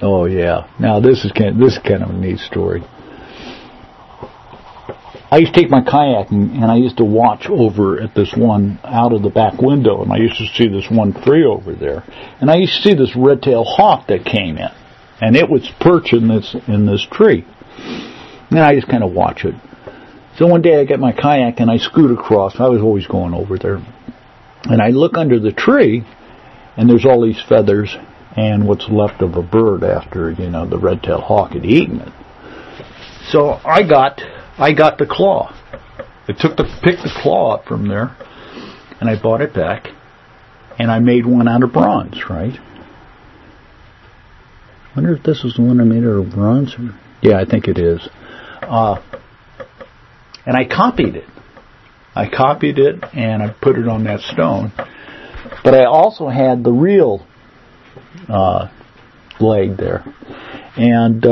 Oh yeah. Now this is kind of a neat story. I used to take my kayaking and I used to watch over at this one out of the back window, and I used to see this one tree over there, and I used to see this red-tailed hawk that came in, and it was perching in this tree. And I just kind of watch it. So one day I get my kayak and I scoot across. I was always going over there, and I look under the tree, and there's all these feathers and what's left of a bird after the red-tailed hawk had eaten it. So I got the claw. I picked the claw up from there, and I brought it back, and I made one out of bronze, right? I wonder if this is the one I made out of bronze. Yeah, I think it is. And I copied it. And I put it on that stone. But I also had the real leg there. And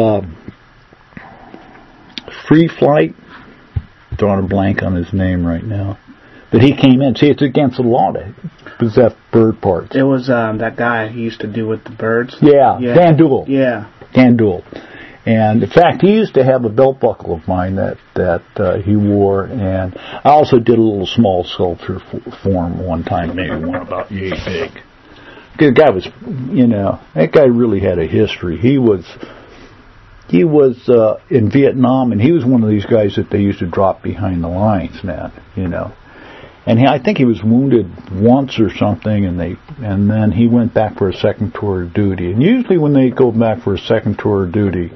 Free Flight, drawing a blank on his name right now. But he came in. See, it's against the law to possess bird parts. It was that guy he used to do with the birds. Yeah. Van Duel. Yeah. Van Duel. And in fact, he used to have a belt buckle of mine that he wore, and I also did a little small sculpture for him one time, maybe one about yay big. The guy was, that guy really had a history. He was in Vietnam, and he was one of these guys that they used to drop behind the lines, man, And I think he was wounded once or something, and then he went back for a second tour of duty. And usually when they go back for a second tour of duty,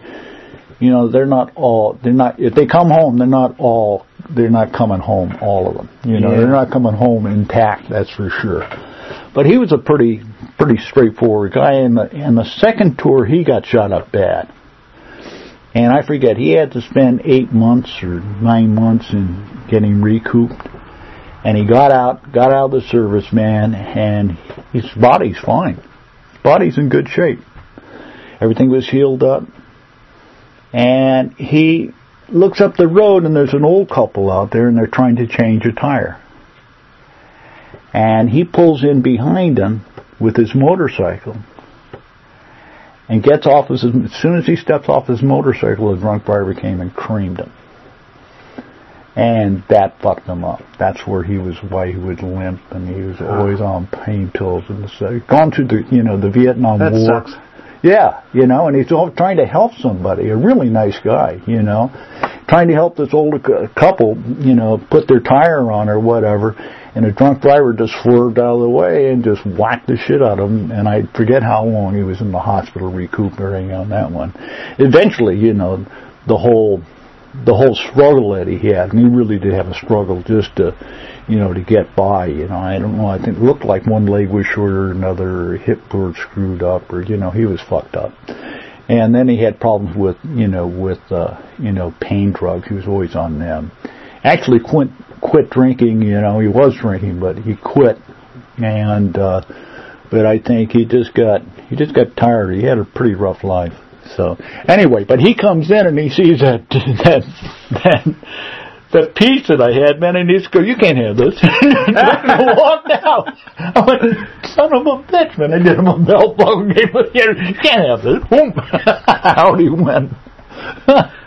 if they come home, they're not coming home, all of them. They're not coming home intact, that's for sure. But he was a pretty straightforward guy, and the second tour he got shot up bad. And I forget, he had to spend 8 months or 9 months in getting recouped. And he got out of the service, man, and his body's fine. His body's in good shape. Everything was healed up. And he looks up the road, and there's an old couple out there, and they're trying to change a tire. And he pulls in behind them with his motorcycle and gets off. As soon as he steps off his motorcycle, a drunk driver came and creamed him. And that fucked him up. That's why he would limp, and he was always on pain pills and gone through the Vietnam War. That sucks. Yeah, and he's trying to help somebody. A really nice guy, trying to help this older couple, put their tire on or whatever. And a drunk driver just swerved out of the way and just whacked the shit out of him. And I forget how long he was in the hospital recuperating on that one. Eventually, the whole struggle that he had, and he really did have a struggle just to get by, I don't know, I think it looked like one leg was shorter, another hip was screwed up, or, he was fucked up. And then he had problems with pain drugs. He was always on them. Actually quit drinking, he was drinking, but he quit. And, but I think he just got tired. He had a pretty rough life. So anyway, but he comes in and he sees that piece that I had, man, and he just goes, "You can't have this." And walked out. I went, "Son of a bitch, man!" I did him a belt buckle game. You can't have this. Boom. Out he went.